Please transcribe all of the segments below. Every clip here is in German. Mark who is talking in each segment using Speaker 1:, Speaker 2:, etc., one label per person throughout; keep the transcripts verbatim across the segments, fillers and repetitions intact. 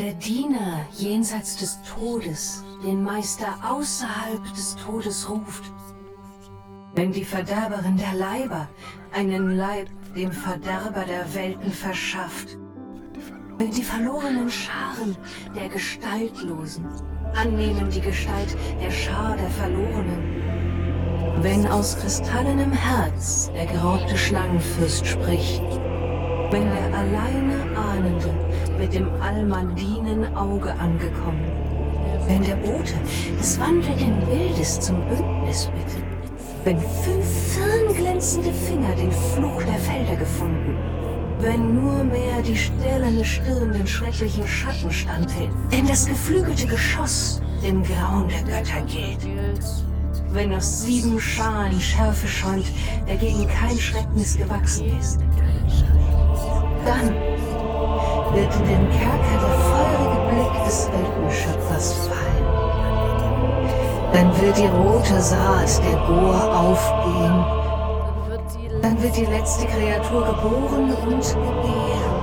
Speaker 1: der Diener jenseits des Todes den Meister außerhalb des Todes ruft, wenn die Verderberin der Leiber einen Leib dem Verderber der Welten verschafft, wenn die verlorenen Scharen der Gestaltlosen annehmen die Gestalt der Schar der Verlorenen, wenn aus kristallenem Herz der geraubte Schlangenfürst spricht, wenn der alleine Ahnende mit dem allmandinen Auge angekommen, wenn der Bote des wandelnden Bildes zum Bündnis bittet, wenn fünf firnglänzende Finger den Fluch der Felder gefunden, wenn nur mehr die stählerne Stirn den schrecklichen Schatten standhält, wenn das geflügelte Geschoss dem Grauen der Götter gilt, wenn aus sieben Schalen Schärfe schäumt, der gegen kein Schrecknis gewachsen ist, dann wird in den Kerker der feurige Blick des Weltenschöpfers fallen. Dann wird die rote Saat der Goa aufgehen. Dann wird die letzte Kreatur geboren und gebären.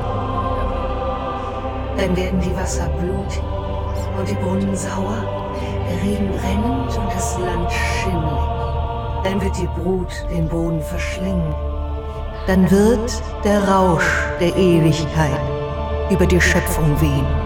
Speaker 1: Dann werden die Wasser blutig und die Brunnen sauer, der Regen brennend und das Land schimmlig. Dann wird die Brut den Boden verschlingen. Dann wird der Rausch der Ewigkeit über die Schöpfung wehen.